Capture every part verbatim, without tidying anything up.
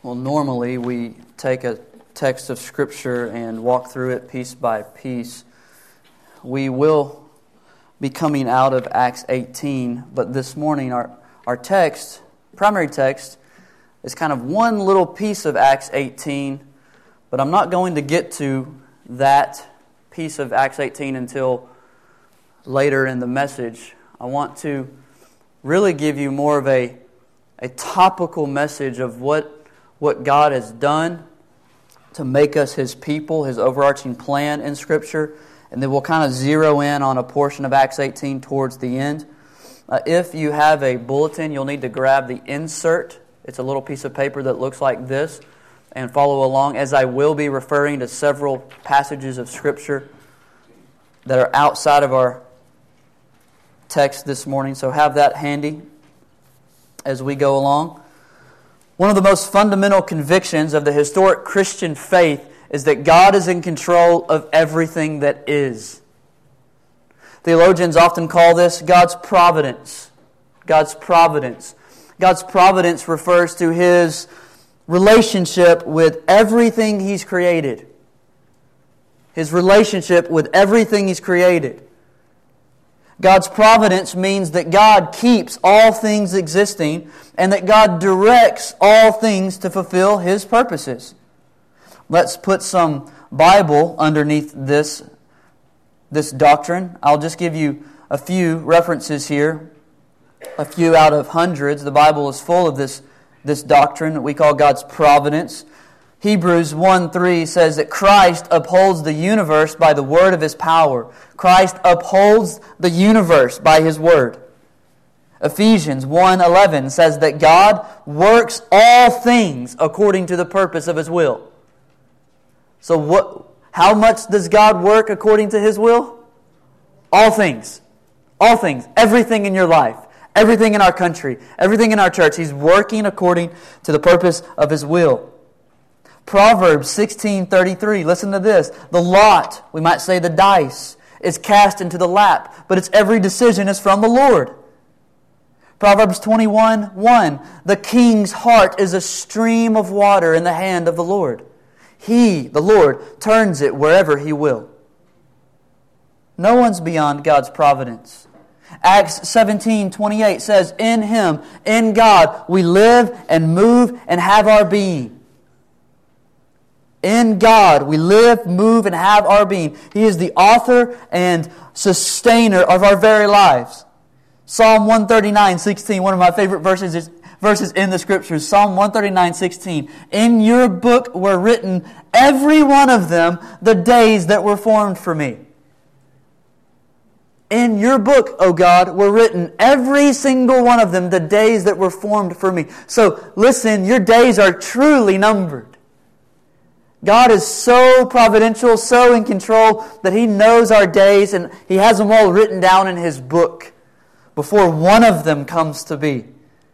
Well, normally we take a text of Scripture and walk through it piece by piece. We will be coming out of Acts eighteen, but this morning our, our text, primary text, is kind of one little piece of Acts eighteen, but I'm not going to get to that piece of Acts eighteen until later in the message. I want to really give you more of a, a topical message of what what God has done to make us His people, His overarching plan in Scripture, and then we'll kind of zero in on a portion of Acts eighteen towards the end. Uh, if you have a bulletin, you'll need to grab the insert. It's a little piece of paper that looks like this, and follow along, as I will be referring to several passages of Scripture that are outside of our text this morning, so have that handy as we go along. One of the most fundamental convictions of the historic Christian faith is that God is in control of everything that is. Theologians often call this God's providence. God's providence. God's providence refers to His relationship with everything He's created. His relationship with everything He's created. God's providence means that God keeps all things existing and that God directs all things to fulfill His purposes. Let's put some Bible underneath this, this doctrine. I'll just give you a few references here, a few out of hundreds. The Bible is full of this, this doctrine that we call God's providence. Hebrews one three says that Christ upholds the universe by the word of His power. Christ upholds the universe by His word. Ephesians one eleven says that God works all things according to the purpose of His will. So what? How much does God work according to His will? All things. All things. Everything in your life. Everything in our country. Everything in our church. He's working according to the purpose of His will. Proverbs sixteen thirty-three, listen to this. The lot, we might say the dice, is cast into the lap, but its every decision is from the Lord. Proverbs twenty-one one, the king's heart is a stream of water in the hand of the Lord. He, the Lord, turns it wherever He will. No one's beyond God's providence. Acts seventeen twenty-eight says, in Him, in God, we live and move and have our being. In God, we live, move, and have our being. He is the author and sustainer of our very lives. Psalm one thirty-nine sixteen, one of my favorite verses is, verses in the Scriptures. Psalm one thirty-nine sixteen. In your book were written, every one of them, the days that were formed for me. In your book, O God, were written, every single one of them, the days that were formed for me. So, listen, your days are truly numbered. God is so providential, so in control, that He knows our days and He has them all written down in His book before one of them comes to be.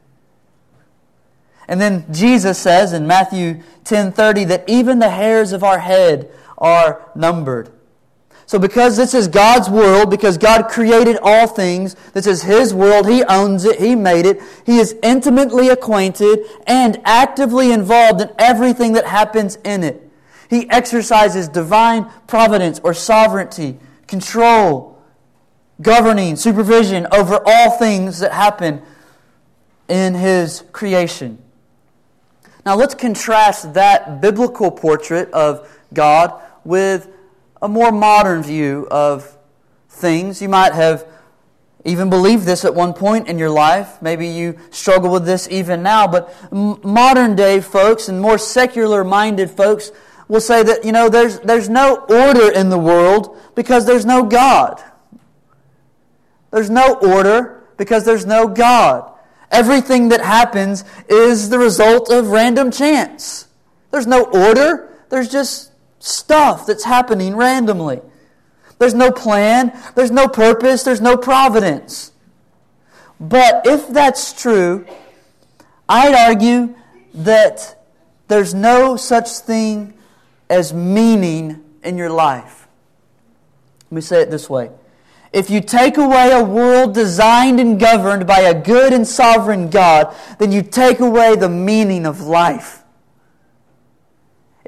And then Jesus says in Matthew ten thirty that even the hairs of our head are numbered. So because this is God's world, because God created all things, this is His world, He owns it, He made it, He is intimately acquainted and actively involved in everything that happens in it. He exercises divine providence or sovereignty, control, governing, supervision over all things that happen in His creation. Now let's contrast that biblical portrait of God with a more modern view of things. You might have even believed this at one point in your life. Maybe you struggle with this even now. But modern day folks and more secular minded folks will say that, you know, there's there's no order in the world because there's no God. There's no order because there's no God. Everything that happens is the result of random chance. There's no order. There's just stuff that's happening randomly. There's no plan. There's no purpose. There's no providence. But if that's true, I'd argue that there's no such thing as meaning in your life. Let me say it this way. If you take away a world designed and governed by a good and sovereign God, then you take away the meaning of life.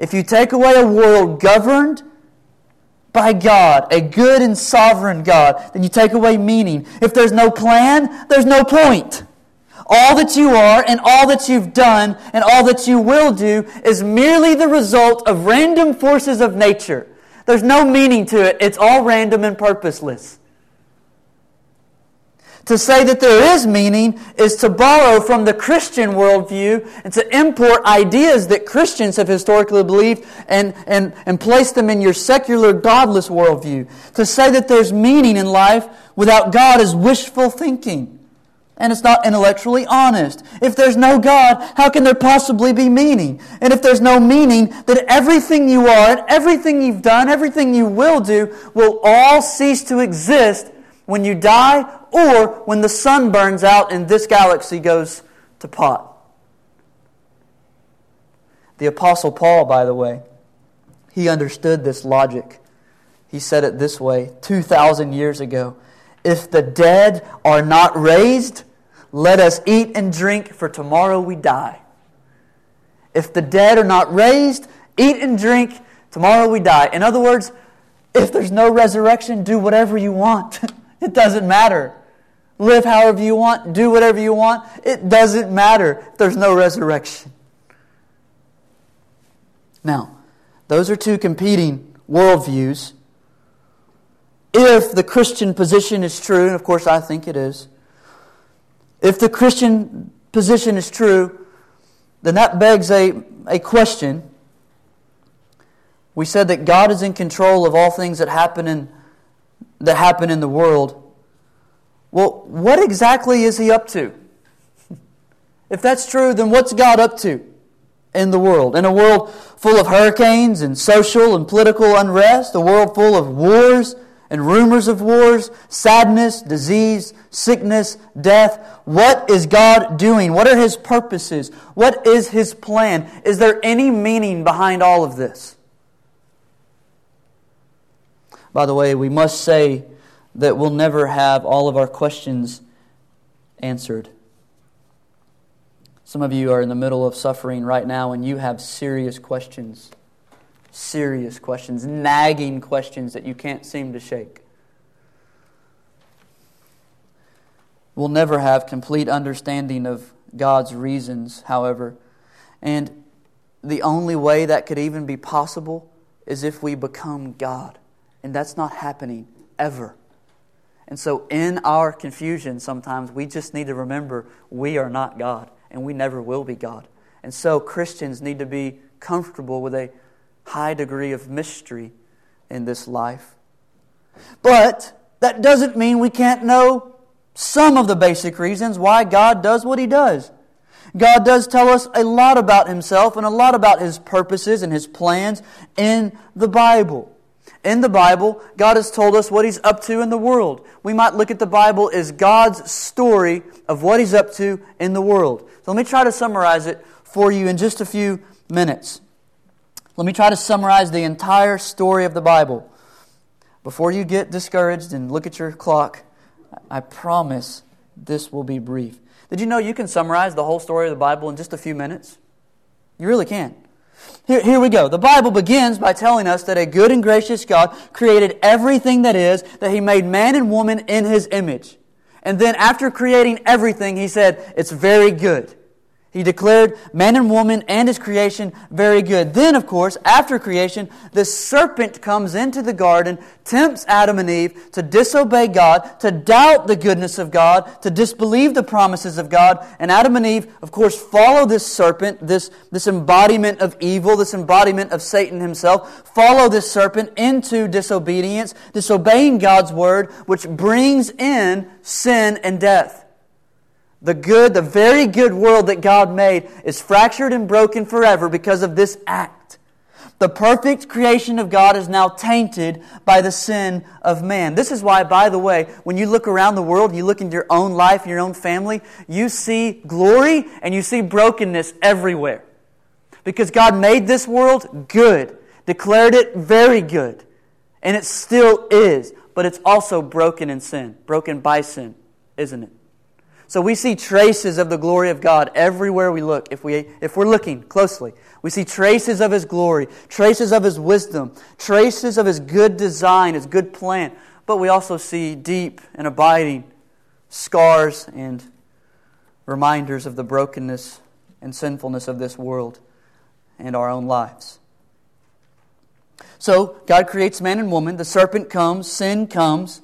If you take away a world governed by God, a good and sovereign God, then you take away meaning. If there's no plan, there's no point. All that you are and all that you've done and all that you will do is merely the result of random forces of nature. There's no meaning to it. It's all random and purposeless. To say that there is meaning is to borrow from the Christian worldview and to import ideas that Christians have historically believed and, and, and place them in your secular, godless worldview. To say that there's meaning in life without God is wishful thinking. And it's not intellectually honest. If there's no God, how can there possibly be meaning? And if there's no meaning, then everything you are and everything you've done, everything you will do, will all cease to exist when you die or when the sun burns out and this galaxy goes to pot. The Apostle Paul, by the way, he understood this logic. He said it this way two thousand years ago. If the dead are not raised, let us eat and drink, for tomorrow we die. If the dead are not raised, eat and drink, tomorrow we die. In other words, if there's no resurrection, do whatever you want. It doesn't matter. Live however you want, do whatever you want. It doesn't matter if there's no resurrection. Now, those are two competing worldviews. If the Christian position is true, and of course I think it is, if the Christian position is true, then that begs a, a question. We said that God is in control of all things that happen in that happen in the world. Well, what exactly is He up to? If that's true, then what's God up to in the world? In a world full of hurricanes and social and political unrest, a world full of wars and rumors of wars, sadness, disease, sickness, death. What is God doing? What are His purposes? What is His plan? Is there any meaning behind all of this? By the way, we must say that we'll never have all of our questions answered. Some of you are in the middle of suffering right now and you have serious questions. Serious questions, nagging questions that you can't seem to shake. We'll never have complete understanding of God's reasons, however. And the only way that could even be possible is if we become God. And that's not happening ever. And so in our confusion sometimes we just need to remember we are not God and we never will be God. And so Christians need to be comfortable with a high degree of mystery in this life. But that doesn't mean we can't know some of the basic reasons why God does what He does. God does tell us a lot about Himself and a lot about His purposes and His plans in the Bible. In the Bible, God has told us what He's up to in the world. We might look at the Bible as God's story of what He's up to in the world. So let me try to summarize it for you in just a few minutes. Let me try to summarize the entire story of the Bible. Before you get discouraged and look at your clock, I promise this will be brief. Did you know you can summarize the whole story of the Bible in just a few minutes? You really can. Here, here we go. The Bible begins by telling us that a good and gracious God created everything that is, that He made man and woman in His image. And then after creating everything, He said, it's very good. He declared man and woman and His creation very good. Then, of course, after creation, the serpent comes into the garden, tempts Adam and Eve to disobey God, to doubt the goodness of God, to disbelieve the promises of God. And Adam and Eve, of course, follow this serpent, this, this embodiment of evil, this embodiment of Satan himself, follow this serpent into disobedience, disobeying God's word, which brings in sin and death. The good, the very good world that God made is fractured and broken forever because of this act. The perfect creation of God is now tainted by the sin of man. This is why, by the way, when you look around the world, you look into your own life, your own family, you see glory and you see brokenness everywhere. Because God made this world good, declared it very good, and it still is. But it's also broken in sin, broken by sin, isn't it? So we see traces of the glory of God everywhere we look. If, we, if we're looking closely, we see traces of His glory, traces of His wisdom, traces of His good design, His good plan. But we also see deep and abiding scars and reminders of the brokenness and sinfulness of this world and our own lives. So God creates man and woman. The serpent comes, sin comes.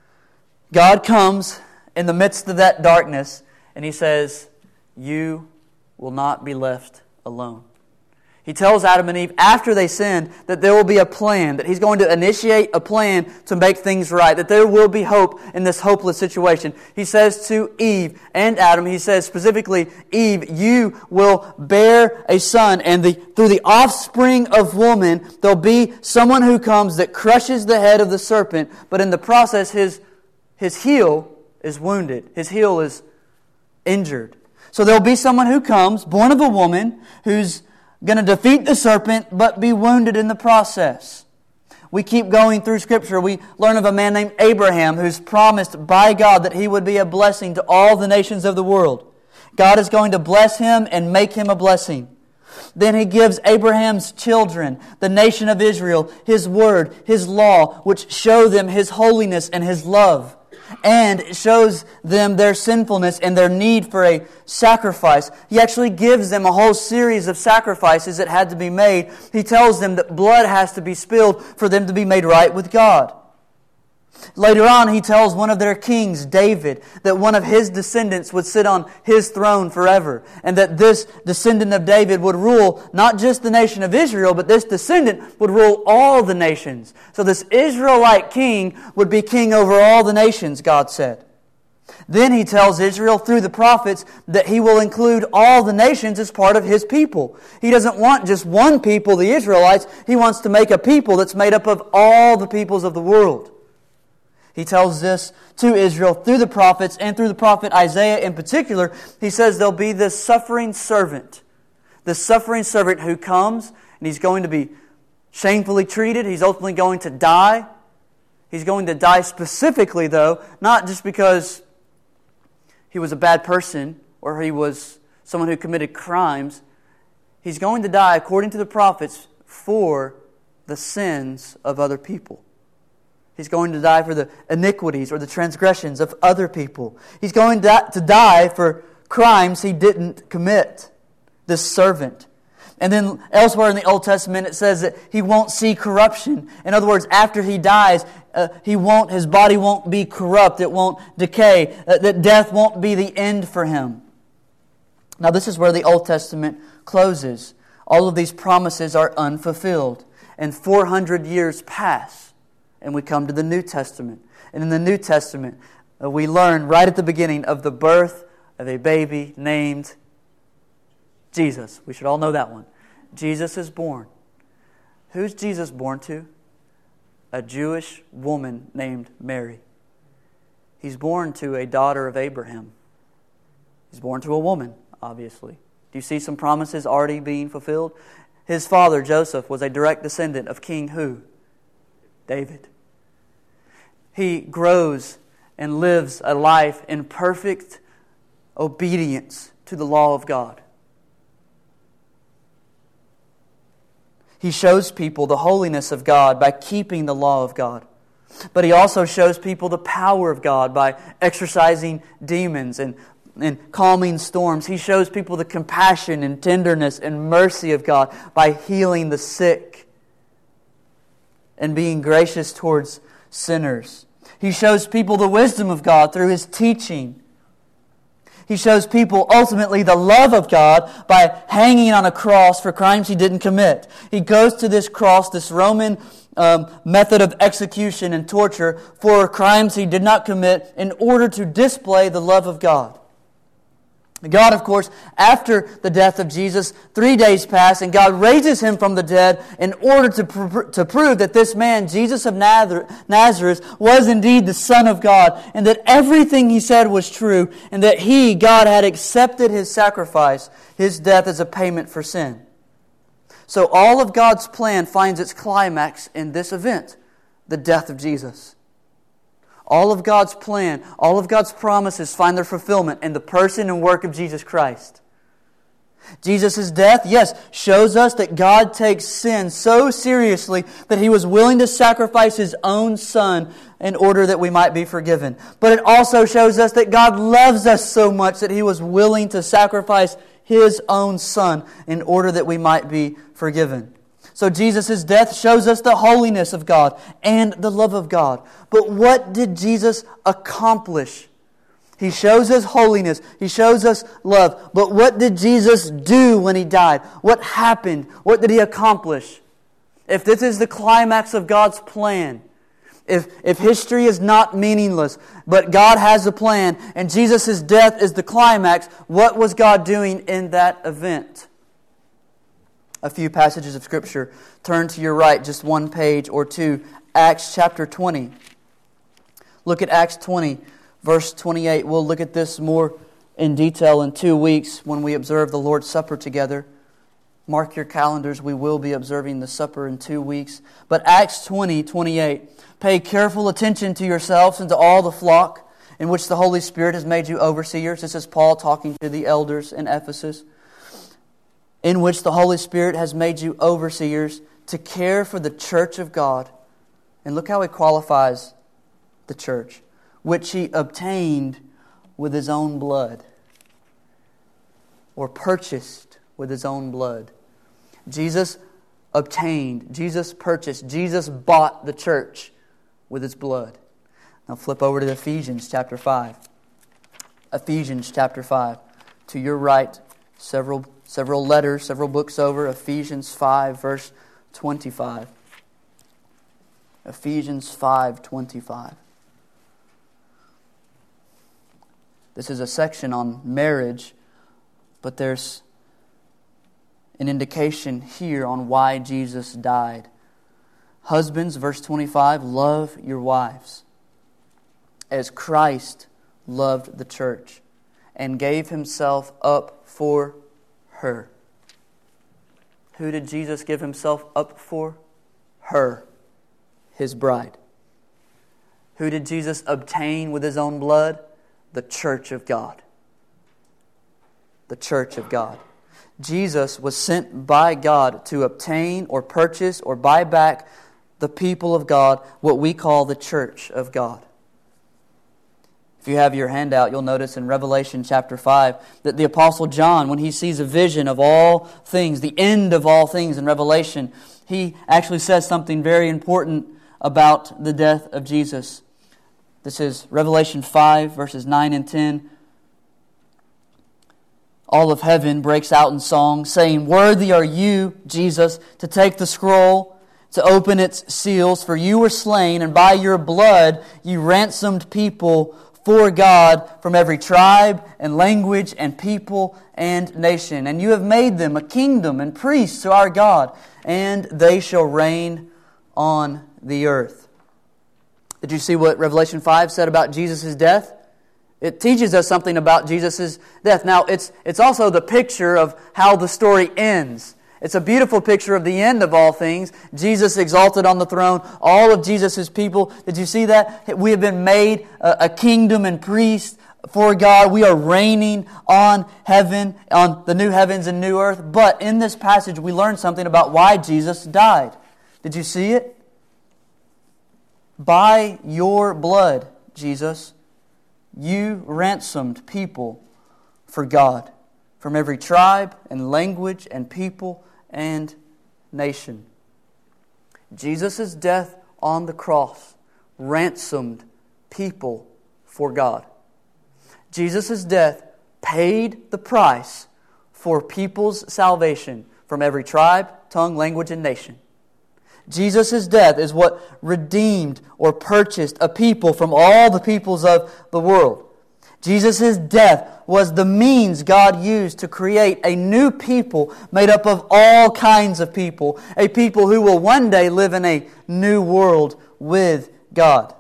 God comes in the midst of that darkness, and He says, you will not be left alone. He tells Adam and Eve after they sinned that there will be a plan, that He's going to initiate a plan to make things right, that there will be hope in this hopeless situation. He says to Eve and Adam, He says specifically, Eve, you will bear a son, and the, through the offspring of woman, there'll be someone who comes that crushes the head of the serpent, but in the process, his, his heel is wounded. His heel is injured. So there'll be someone who comes, born of a woman, who's going to defeat the serpent, but be wounded in the process. We keep going through Scripture. We learn of a man named Abraham who's promised by God that he would be a blessing to all the nations of the world. God is going to bless him and make him a blessing. Then He gives Abraham's children, the nation of Israel, His word, His law, which show them His holiness and His love. And it shows them their sinfulness and their need for a sacrifice. He actually gives them a whole series of sacrifices that had to be made. He tells them that blood has to be spilled for them to be made right with God. Later on, He tells one of their kings, David, that one of his descendants would sit on his throne forever, and that this descendant of David would rule not just the nation of Israel, but this descendant would rule all the nations. So this Israelite king would be king over all the nations, God said. Then He tells Israel through the prophets that He will include all the nations as part of His people. He doesn't want just one people, the Israelites. He wants to make a people that's made up of all the peoples of the world. He tells this to Israel through the prophets and through the prophet Isaiah in particular. He says there'll be this suffering servant. This suffering servant who comes and he's going to be shamefully treated. He's ultimately going to die. He's going to die specifically, though, not just because he was a bad person or he was someone who committed crimes. He's going to die, according to the prophets, for the sins of other people. He's going to die for the iniquities or the transgressions of other people. He's going to die for crimes he didn't commit, this servant. And then elsewhere in the Old Testament it says that he won't see corruption. In other words, after he dies, uh, he won't. His body won't be corrupt. It won't decay. Uh, that death won't be the end for him. Now this is where the Old Testament closes. All of these promises are unfulfilled. And four hundred years pass. And we come to the New Testament. And in the New Testament, uh, we learn right at the beginning of the birth of a baby named Jesus. We should all know that one. Jesus is born. Who's Jesus born to? A Jewish woman named Mary. He's born to a daughter of Abraham. He's born to a woman, obviously. Do you see some promises already being fulfilled? His father, Joseph, was a direct descendant of King who? David. He grows and lives a life in perfect obedience to the law of God. He shows people the holiness of God by keeping the law of God. But He also shows people the power of God by exorcising demons and, and calming storms. He shows people the compassion and tenderness and mercy of God by healing the sick and being gracious towards sinners. He shows people the wisdom of God through His teaching. He shows people ultimately the love of God by hanging on a cross for crimes He didn't commit. He goes to this cross, this Roman um, method of execution and torture for crimes He did not commit in order to display the love of God. God, of course, after the death of Jesus, three days pass, and God raises Him from the dead in order to, pr- to prove that this man, Jesus of Nazareth, was indeed the Son of God, and that everything He said was true, and that He, God, had accepted His sacrifice, His death as a payment for sin. So all of God's plan finds its climax in this event, the death of Jesus. All of God's plan, all of God's promises find their fulfillment in the person and work of Jesus Christ. Jesus' death, yes, shows us that God takes sin so seriously that He was willing to sacrifice His own Son in order that we might be forgiven. But it also shows us that God loves us so much that He was willing to sacrifice His own Son in order that we might be forgiven. So Jesus' death shows us the holiness of God and the love of God. But what did Jesus accomplish? He shows us holiness. He shows us love. But what did Jesus do when He died? What happened? What did He accomplish? If this is the climax of God's plan, if, if history is not meaningless, but God has a plan, and Jesus' death is the climax, what was God doing in that event? A few passages of Scripture. Turn to your right, just one page or two. Acts chapter twenty. Look at Acts twenty, verse twenty-eight. We'll look at this more in detail in two weeks when we observe the Lord's Supper together. Mark your calendars. We will be observing the supper in two weeks. But Acts twenty, twenty-eight. Pay careful attention to yourselves and to all the flock in which the Holy Spirit has made you overseers. This is Paul talking to the elders in Ephesus. In which the Holy Spirit has made you overseers to care for the church of God. And look how He qualifies the church, which He obtained with His own blood, or purchased with His own blood. Jesus obtained, Jesus purchased, Jesus bought the church with His blood. Now flip over to Ephesians chapter five. Ephesians chapter five. To your right, several Several letters, several books over, Ephesians five, verse twenty-five. Ephesians five, twenty-five. This is a section on marriage, but there's an indication here on why Jesus died. Husbands, verse twenty-five, love your wives as Christ loved the church and gave Himself up for her. Who did Jesus give Himself up for? Her, His bride. Who did Jesus obtain with His own blood? The church of God. The church of God. Jesus was sent by God to obtain or purchase or buy back the people of God, what we call the church of God. If you have your handout, you'll notice in Revelation chapter five that the Apostle John, when he sees a vision of all things, the end of all things in Revelation, he actually says something very important about the death of Jesus. This is Revelation five, verses nine and ten. All of heaven breaks out in song, saying, "Worthy are you, Jesus, to take the scroll, to open its seals, for you were slain, and by your blood you ransomed people for God from every tribe and language and people and nation. And you have made them a kingdom and priests to our God, and they shall reign on the earth." Did you see what Revelation five said about Jesus' death? It teaches us something about Jesus' death. Now, it's, it's also the picture of how the story ends. It's a beautiful picture of the end of all things. Jesus exalted on the throne, all of Jesus' people. Did you see that? We have been made a, a kingdom and priests for God. We are reigning on heaven, on the new heavens and new earth. But in this passage, we learn something about why Jesus died. Did you see it? By your blood, Jesus, you ransomed people for God from every tribe and language and people and nation. Jesus' death on the cross ransomed people for God. Jesus' death paid the price for people's salvation from every tribe, tongue, language, and nation. Jesus' death is what redeemed or purchased a people from all the peoples of the world. Jesus' death was the means God used to create a new people made up of all kinds of people. A people who will one day live in a new world with God.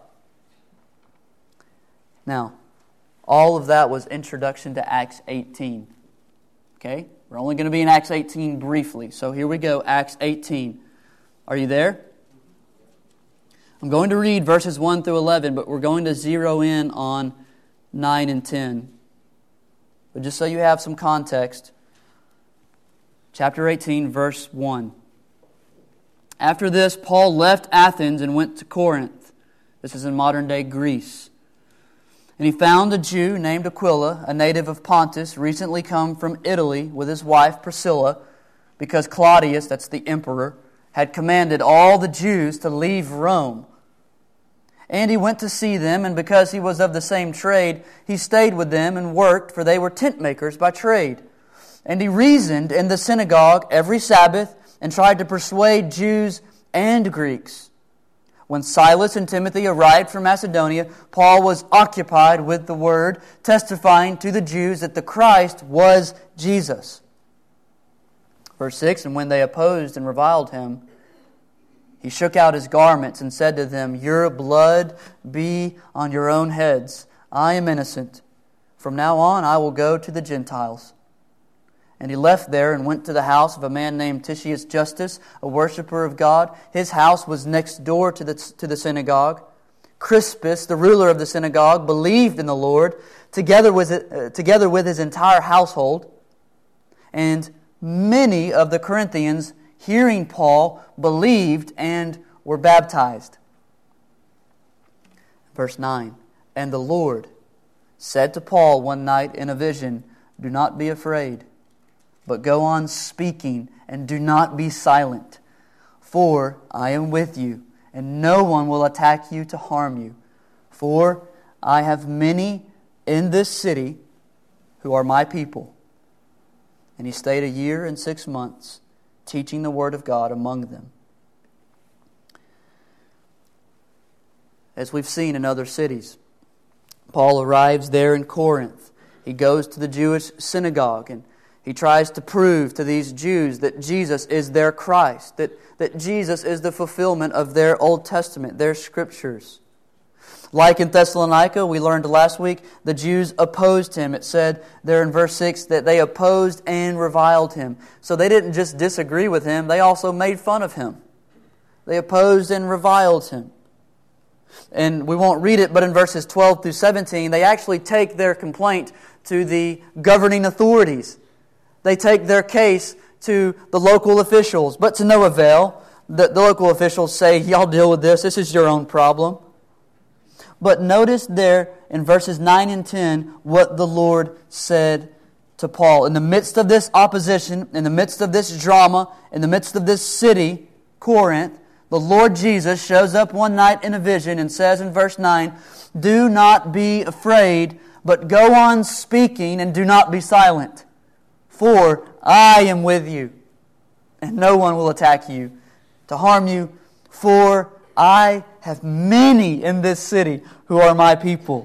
Now, all of that was introduction to Acts eighteen. Okay? We're only going to be in Acts eighteen briefly. So here we go, Acts eighteen. Are you there? I'm going to read verses one through eleven, but we're going to zero in on nine and ten. But just so you have some context, chapter eighteen, verse one. After this, Paul left Athens and went to Corinth. This is in modern-day Greece. And he found a Jew named Aquila, a native of Pontus, recently come from Italy with his wife Priscilla, because Claudius, that's the emperor, had commanded all the Jews to leave Rome. And he went to see them, and because he was of the same trade, he stayed with them and worked, for they were tent makers by trade. And he reasoned in the synagogue every Sabbath and tried to persuade Jews and Greeks. When Silas and Timothy arrived from Macedonia, Paul was occupied with the word, testifying to the Jews that the Christ was Jesus. Verse six, and when they opposed and reviled him, he shook out his garments and said to them, Your blood be on your own heads. I am innocent. From now on I will go to the Gentiles. And he left there and went to the house of a man named Titius Justus, a worshiper of God. His house was next door to the, to the synagogue. Crispus, the ruler of the synagogue, believed in the Lord, together with, uh, together with his entire household. And many of the Corinthians, hearing Paul, believed and were baptized. Verse nine, and the Lord said to Paul one night in a vision, Do not be afraid, but go on speaking, and do not be silent. For I am with you, and no one will attack you to harm you. For I have many in this city who are my people. And he stayed a year and six months, teaching the word of God among them. As we've seen in other cities, Paul arrives there in Corinth. He goes to the Jewish synagogue and he tries to prove to these Jews that Jesus is their Christ, that, that Jesus is the fulfillment of their Old Testament, their Scriptures. Like in Thessalonica, we learned last week, the Jews opposed him. It said there in verse six that they opposed and reviled him. So they didn't just disagree with him, they also made fun of him. They opposed and reviled him. And we won't read it, but in verses twelve through seventeen, they actually take their complaint to the governing authorities. They take their case to the local officials, but to no avail. The, the local officials say, y'all deal with this, this is your own problem. But notice there in verses nine and ten what the Lord said to Paul. In the midst of this opposition, in the midst of this drama, in the midst of this city, Corinth, the Lord Jesus shows up one night in a vision and says in verse nine, Do not be afraid, but go on speaking and do not be silent. For I am with you, and no one will attack you to harm you, for I have many in this city who are my people.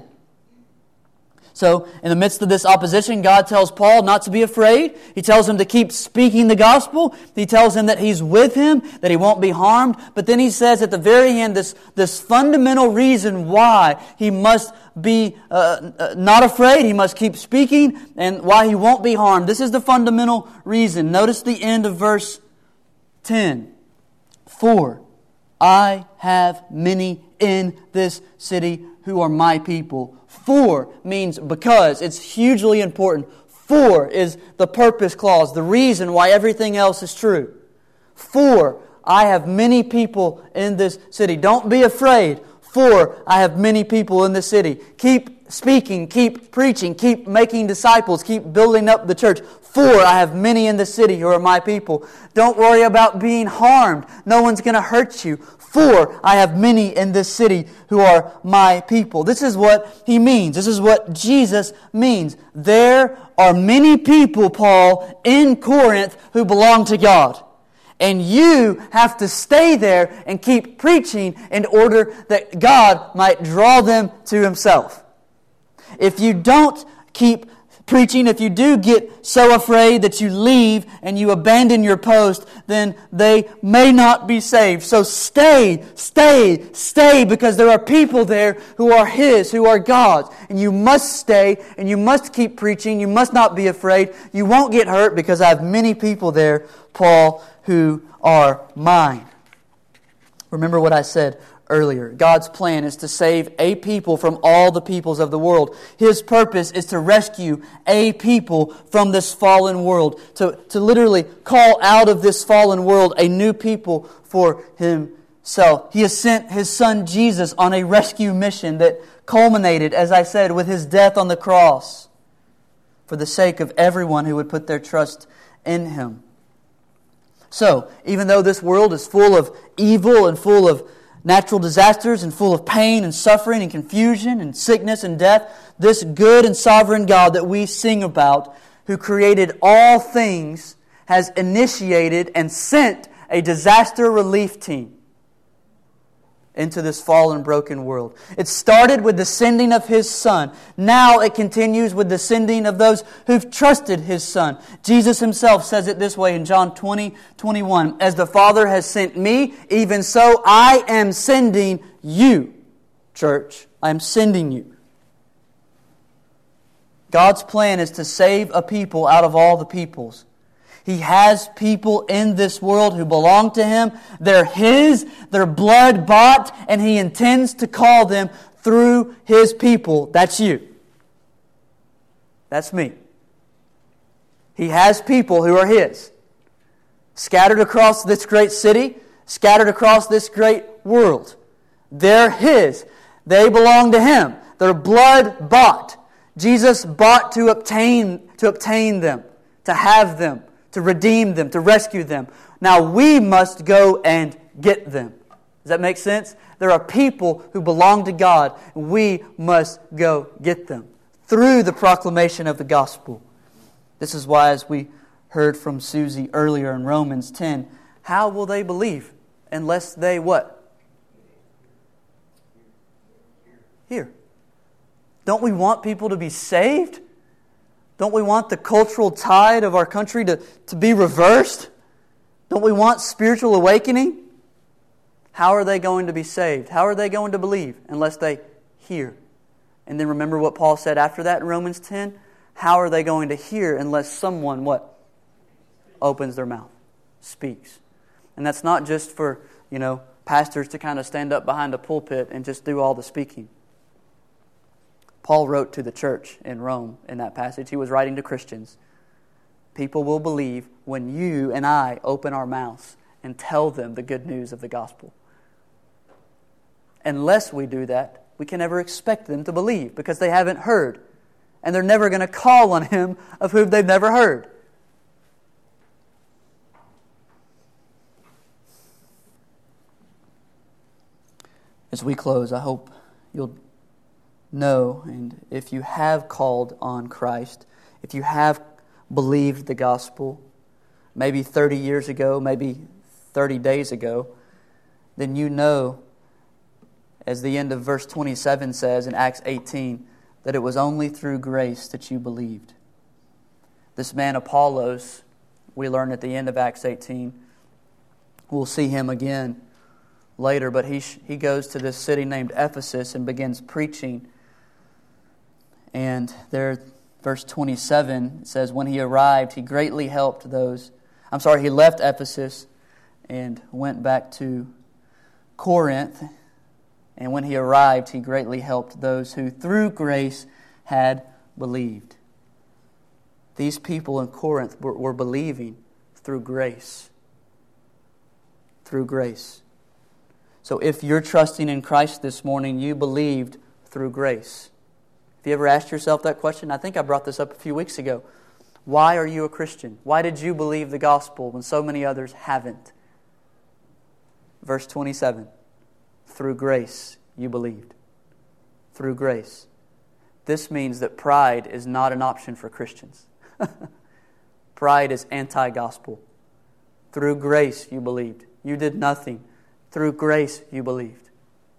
So, in the midst of this opposition, God tells Paul not to be afraid. He tells him to keep speaking the gospel. He tells him that he's with him, that he won't be harmed. But then he says at the very end this, this fundamental reason why he must be uh, not afraid, he must keep speaking, and why he won't be harmed. This is the fundamental reason. Notice the end of verse ten. For I have many in this city who are my people. For means because. It's hugely important. For is the purpose clause, the reason why everything else is true. For I have many people in this city. Don't be afraid. For I have many people in this city. Keep speaking, keep preaching, keep making disciples, keep building up the church. For I have many in the city who are my people. Don't worry about being harmed. No one's going to hurt you. For I have many in this city who are my people. This is what he means. This is what Jesus means. There are many people, Paul, in Corinth who belong to God. And you have to stay there and keep preaching in order that God might draw them to Himself. If you don't keep preaching, if you do get so afraid that you leave and you abandon your post, then they may not be saved. So stay, stay, stay, because there are people there who are His, who are God's. And you must stay, and you must keep preaching. You must not be afraid. You won't get hurt because I have many people there, Paul, who are mine. Remember what I said earlier. God's plan is to save a people from all the peoples of the world. His purpose is to rescue a people from this fallen world, to, to literally call out of this fallen world a new people for Himself. He has sent His Son Jesus on a rescue mission that culminated, as I said, with His death on the cross for the sake of everyone who would put their trust in Him. So, even though this world is full of evil and full of natural disasters and full of pain and suffering and confusion and sickness and death, this good and sovereign God that we sing about, who created all things, has initiated and sent a disaster relief team into this fallen, broken world. It started with the sending of His Son. Now it continues with the sending of those who've trusted His Son. Jesus Himself says it this way in John twenty, twenty-one. As the Father has sent me, even so I am sending you, church. I am sending you. God's plan is to save a people out of all the peoples. He has people in this world who belong to Him. They're His, they're blood bought, and He intends to call them through His people. That's you. That's me. He has people who are His, scattered across this great city, scattered across this great world. They're His. They belong to Him. They're blood bought. Jesus bought to obtain, to obtain them, to have them, to redeem them, to rescue them. Now we must go and get them. Does that make sense? There are people who belong to God, and we must go get them through the proclamation of the gospel. This is why, as we heard from Susie earlier in Romans ten, how will they believe unless they what? Hear. Don't we want people to be saved? Don't we want the cultural tide of our country to, to be reversed? Don't we want spiritual awakening? How are they going to be saved? How are they going to believe unless they hear? And then remember what Paul said after that in Romans ten? How are they going to hear unless someone, what? Opens their mouth, speaks. And that's not just for, you know, pastors to kind of stand up behind a pulpit and just do all the speaking. Paul wrote to the church in Rome in that passage. He was writing to Christians. People will believe when you and I open our mouths and tell them the good news of the gospel. Unless we do that, we can never expect them to believe because they haven't heard. And they're never going to call on Him of whom they've never heard. As we close, I hope you'll know, and if you have called on Christ, if you have believed the gospel, maybe thirty years ago, maybe thirty days ago, then you know, as the end of verse twenty-seven says in Acts eighteen, that it was only through grace that you believed. This man Apollos, we learn at the end of Acts eighteen, we'll see him again later, but he he goes to this city named Ephesus and begins preaching. And there, verse twenty-seven says, when he arrived, he greatly helped those. I'm sorry, he left Ephesus and went back to Corinth. And when he arrived, he greatly helped those who through grace had believed. These people in Corinth were, were believing through grace. Through grace. So if you're trusting in Christ this morning, you believed through grace. Have you ever asked yourself that question? I think I brought this up a few weeks ago. Why are you a Christian? Why did you believe the gospel when so many others haven't? Verse twenty-seven. Through grace you believed. Through grace. This means that pride is not an option for Christians. Pride is anti-gospel. Through grace you believed. You did nothing. Through grace you believed.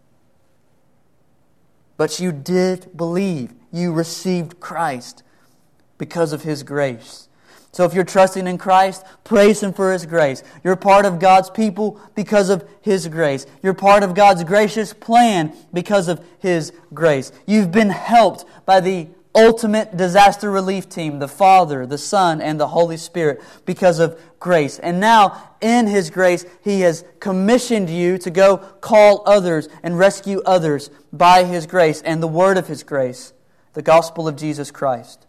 But you did believe. You received Christ because of His grace. So if you're trusting in Christ, praise Him for His grace. You're part of God's people because of His grace. You're part of God's gracious plan because of His grace. You've been helped by the ultimate disaster relief team, the Father, the Son, and the Holy Spirit, because of grace. And now, in His grace, He has commissioned you to go call others and rescue others by His grace and the word of His grace, the gospel of Jesus Christ.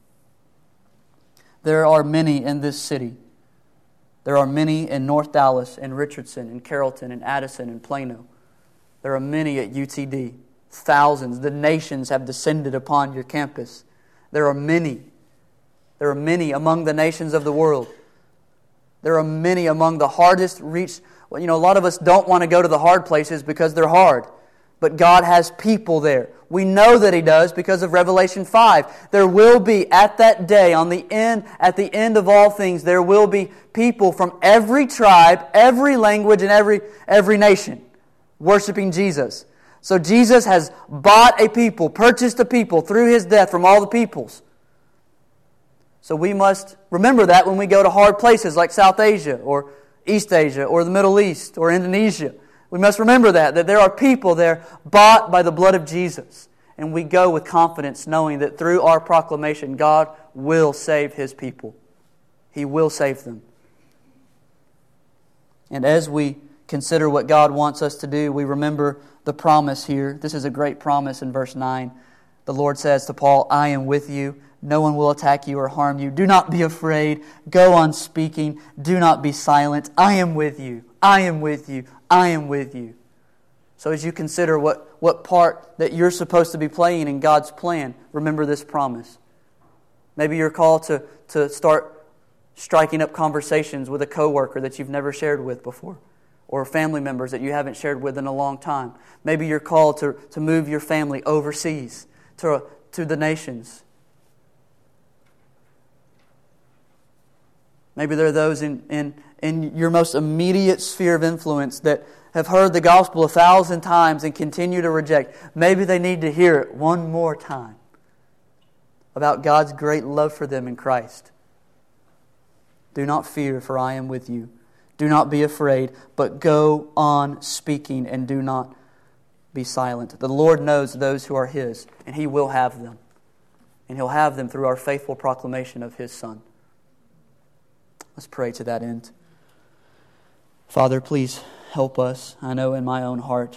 There are many in this city. There are many in North Dallas, in Richardson, in Carrollton, in Addison, in Plano. There are many at U T D. Thousands. The nations have descended upon your campus. There are many. There are many among the nations of the world. There are many among the hardest reached. Well, you know, a lot of us don't want to go to the hard places because they're hard. But God has people there. We know that He does because of Revelation five. There will be, at that day, on the end, at the end of all things, there will be people from every tribe, every language, and every every nation worshiping Jesus. So Jesus has bought a people, purchased a people through His death from all the peoples. So we must remember that when we go to hard places like South Asia or East Asia or the Middle East or Indonesia. We must remember that, that there are people there bought by the blood of Jesus. And we go with confidence knowing that through our proclamation, God will save His people. He will save them. And as we consider what God wants us to do, we remember the promise here. This is a great promise in verse nine. The Lord says to Paul, I am with you. No one will attack you or harm you. Do not be afraid. Go on speaking. Do not be silent. I am with you. I am with you. I am with you. So as you consider what, what part that you're supposed to be playing in God's plan, remember this promise. Maybe you're called to, to start striking up conversations with a coworker that you've never shared with before, or family members that you haven't shared with in a long time. Maybe you're called to, to move your family overseas, to, to the nations. Maybe there are those in, in, in your most immediate sphere of influence that have heard the gospel a thousand times and continue to reject. Maybe they need to hear it one more time about God's great love for them in Christ. Do not fear, for I am with you. Do not be afraid, but go on speaking and do not be silent. The Lord knows those who are His, and He will have them. And He'll have them through our faithful proclamation of His Son. Let's pray to that end. Father, please help us. I know in my own heart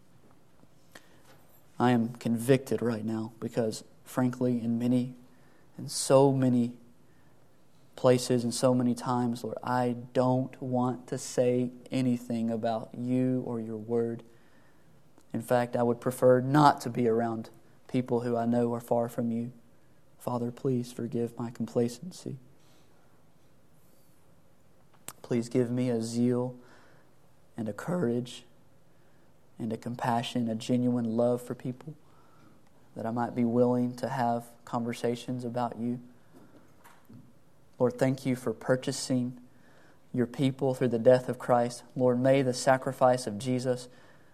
I am convicted right now because, frankly, in many, in so many places and so many times, Lord, I don't want to say anything about You or Your Word. In fact, I would prefer not to be around people who I know are far from You. Father, please forgive my complacency. Please give me a zeal and a courage and a compassion, a genuine love for people, that I might be willing to have conversations about You. Lord, thank You for purchasing Your people through the death of Christ. Lord, may the sacrifice of Jesus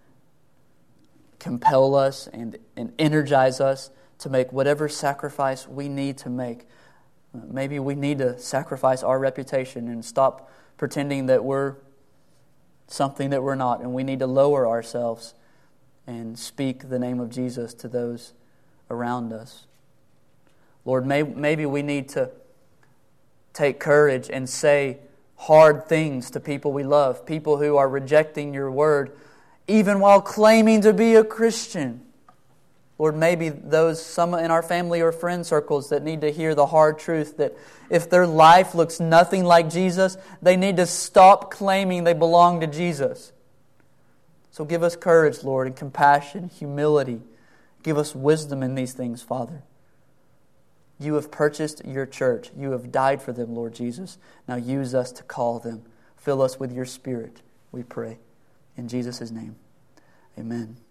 compel us and, and energize us to make whatever sacrifice we need to make. Maybe we need to sacrifice our reputation and stop pretending that we're something that we're not, and we need to lower ourselves and speak the name of Jesus to those around us. Lord, may, maybe we need to take courage and say hard things to people we love, people who are rejecting Your word, even while claiming to be a Christian. Lord, maybe those, some in our family or friend circles that need to hear the hard truth that if their life looks nothing like Jesus, they need to stop claiming they belong to Jesus. So give us courage, Lord, and compassion, humility. Give us wisdom in these things, Father. You have purchased Your church. You have died for them, Lord Jesus. Now use us to call them. Fill us with Your Spirit, we pray. In Jesus' name, amen.